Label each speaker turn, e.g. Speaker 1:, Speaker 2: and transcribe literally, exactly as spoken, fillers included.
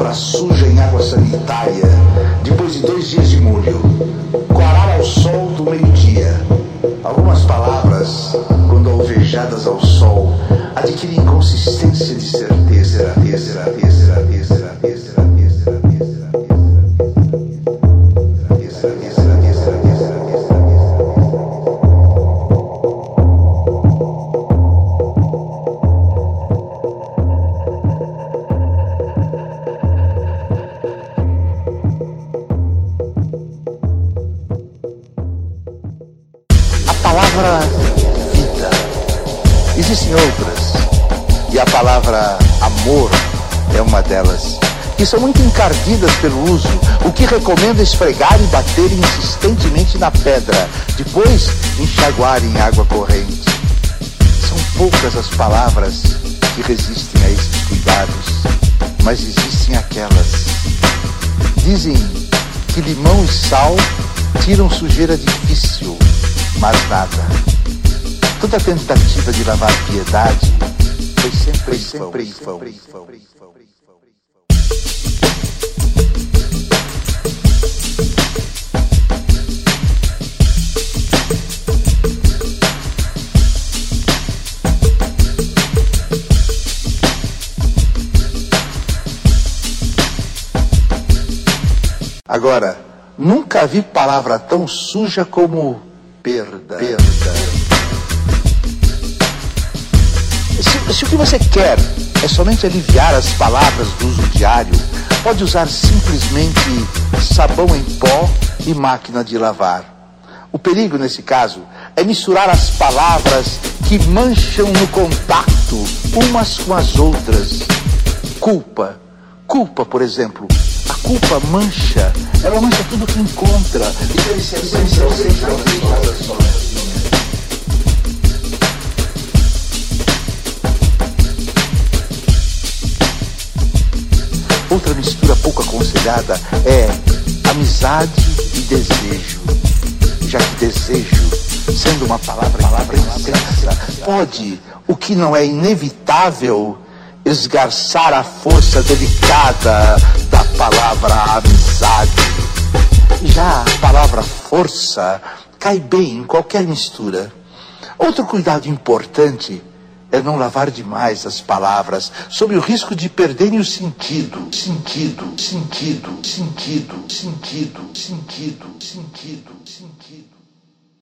Speaker 1: palavra suja em água sanitária, depois de dois dias de molho, corar ao sol do meio-dia. Algumas palavras, quando alvejadas ao sol, adquirem consistência de certeza, certeza, certeza, certeza, certeza. A palavra vida, existem outras, e a palavra amor é uma delas, que são muito encardidas pelo uso, o que recomendo esfregar e bater insistentemente na pedra, depois enxaguar em água corrente. São poucas as palavras que resistem a esses cuidados, mas existem aquelas. Dizem que limão e sal tiram sujeira difícil, mas nada. Toda tentativa de lavar piedade foi sempre, sempre em vão. Agora, nunca vi palavra tão suja como perda. perda. Se, se o que você quer é somente aliviar as palavras do uso diário, pode usar simplesmente sabão em pó e máquina de lavar. O perigo, nesse caso, é misturar as palavras que mancham no contato umas com as outras. Culpa. Culpa, por exemplo. A culpa mancha, ela mancha tudo que encontra. E deve ser essencial sempre. Outra mistura pouco aconselhada é amizade e desejo. Já que desejo, sendo uma palavra, palavra intensa, pode, o que não é inevitável, esgarçar a força delicada da palavra amizade. Já a palavra força cai bem em qualquer mistura. Outro cuidado importante é não lavar demais as palavras, sob o risco de perderem o sentido. Sentido, sentido, sentido, sentido, sentido, sentido, sentido.